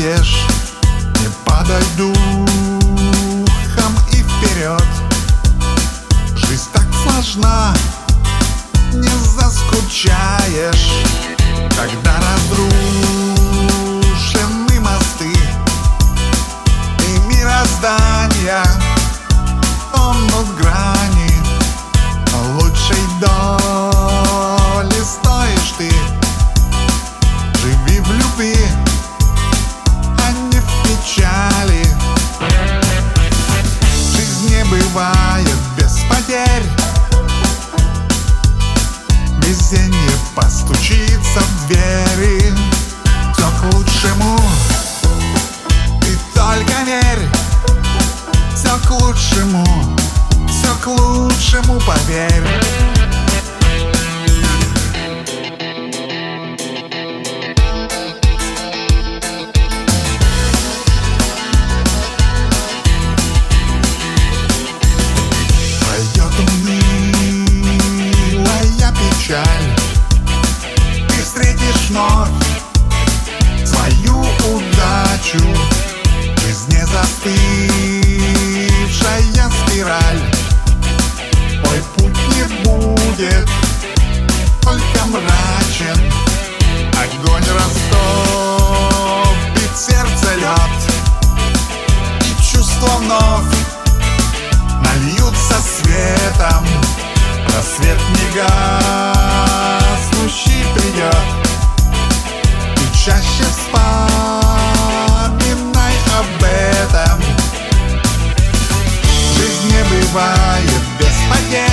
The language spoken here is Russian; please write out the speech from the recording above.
знаешь, не падай духом и вперед. Жизнь так сложна, не заскучаешь, когда разрушены мосты и мироздания тонут грани. Лучшей доли стоишь ты. Живи в любви, а не в печали. Жизнь не бывает без потерь. Везенье постучится в двери. Все к лучшему, ты только верь. Все к лучшему, все к лучшему, поверь. Пройдет унылая печаль, ты встретишь вновь свою удачу. Жизнь не застывшая спираль. Твой путь не будет только мрачен. Огонь растопит сердце лед, и чувства вновь нальются светом. Рассвет негаснущий придет, и чаще вспоминай об этом. Жизнь не бывает без потерь.